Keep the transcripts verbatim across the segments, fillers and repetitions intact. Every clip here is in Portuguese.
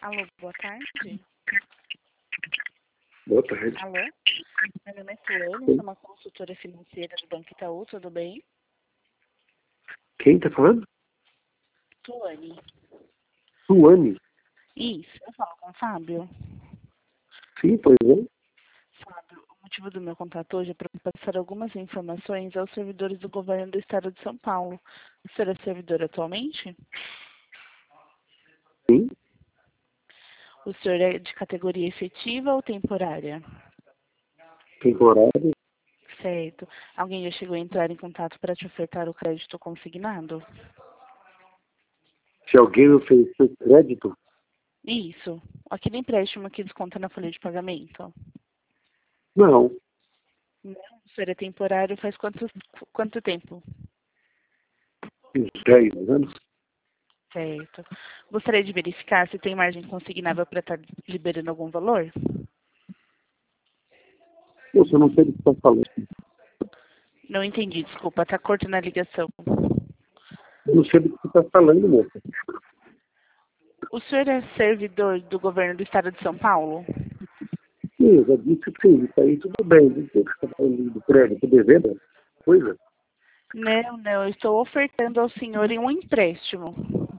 Alô, boa tarde. Boa tarde. Alô? Meu nome é Tuane, sou uma consultora financeira do Banco Itaú, tudo bem? Quem tá falando? Tuane. Tuane? Isso, eu falo com o Fábio. Sim, pois é. Fábio, o motivo do meu contato hoje é para passar algumas informações aos servidores do governo do estado de São Paulo. O senhor é servidor atualmente? Sim, O senhor é de categoria efetiva ou temporária? temporário. Certo. Alguém já chegou a entrar em contato para te ofertar o crédito consignado? Se alguém me oferecer crédito, Isso. Aquele empréstimo que desconta na folha de pagamento. não. Não, o senhor é temporário faz quanto, quanto tempo? Uns dez anos. Certo. Gostaria de verificar se tem margem consignável para estar liberando algum valor? Poxa, eu não sei do que está falando. Não entendi, desculpa, está cortando a ligação. Eu não sei do que está falando, moça. O senhor é servidor do governo do estado de São Paulo? Sim, eu já disse sim, isso aí tudo bem. Do que você está falando do crédito, devendo coisa? Não, não, eu estou ofertando ao senhor em um empréstimo.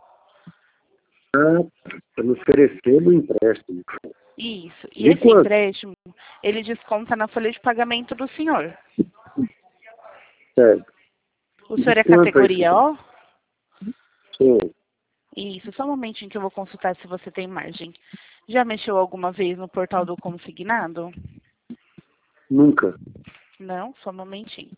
Ah, está me oferecendo um empréstimo. Isso. E De esse quanto? empréstimo, ele desconta na folha de pagamento do senhor. Certo. O De senhor é quanto aí? categoria O? Sim, Isso, só um momentinho que eu vou consultar se você tem margem. Já mexeu alguma vez no portal do consignado? nunca. Não, só um momentinho.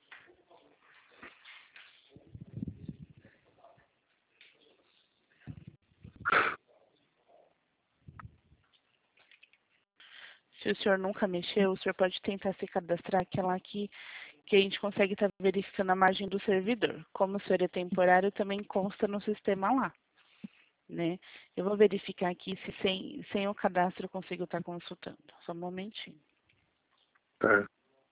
Se o senhor nunca mexeu, o senhor pode tentar se cadastrar, que é lá que, que a gente consegue estar verificando a margem do servidor. Como o senhor é temporário, também consta no sistema lá, né? Eu vou verificar aqui se sem, sem o cadastro eu consigo estar consultando. Só um momentinho. Tá.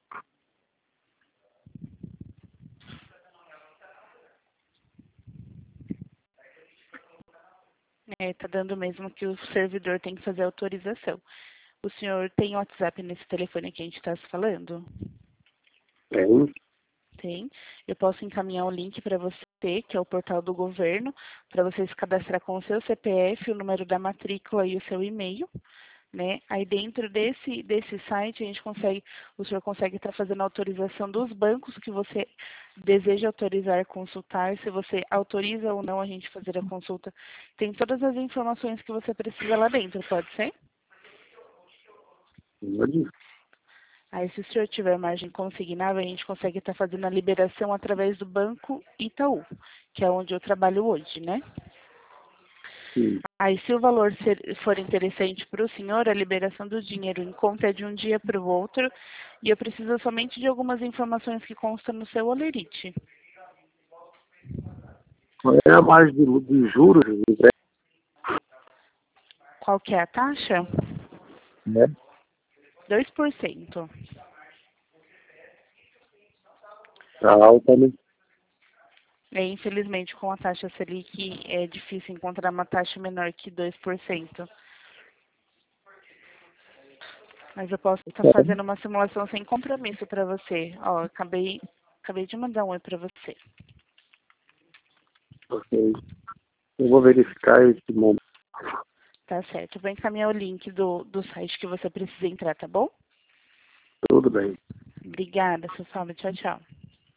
É, tá dando mesmo que o servidor tem que fazer autorização. O senhor tem WhatsApp nesse telefone que a gente está se falando? Tem. Tem. Eu posso encaminhar o link para você, que é o portal do governo, para você se cadastrar com o seu C P F, o número da matrícula e o seu e-mail, né? Aí dentro desse, desse site a gente consegue, o senhor consegue estar fazendo a autorização dos bancos que você deseja autorizar consultar, se você autoriza ou não a gente fazer a consulta. Tem todas as informações que você precisa lá dentro, pode ser? Pode. Aí, se o senhor tiver margem consignável, a gente consegue estar fazendo a liberação através do Banco Itaú, que é onde eu trabalho hoje, né? Sim. Aí, se o valor ser, for interessante para o senhor, a liberação do dinheiro em conta é de um dia para o outro, e eu preciso somente de algumas informações que constam no seu olerite. Qual é a margem de, de juros do empréstimo? Qual que é a taxa? Né? dois por cento. Tá alta, né? É, infelizmente, com a taxa Selic, é difícil encontrar uma taxa menor que dois por cento. Mas eu posso estar Tá. fazendo uma simulação sem compromisso para você. Ó, acabei, acabei de mandar um oi para você. Ok. Eu vou verificar esse momento. Tá certo. Eu vou encaminhar o link do, do site que você precisa entrar, tá bom? Tudo bem. Obrigada, seu Fábio. Tchau, tchau.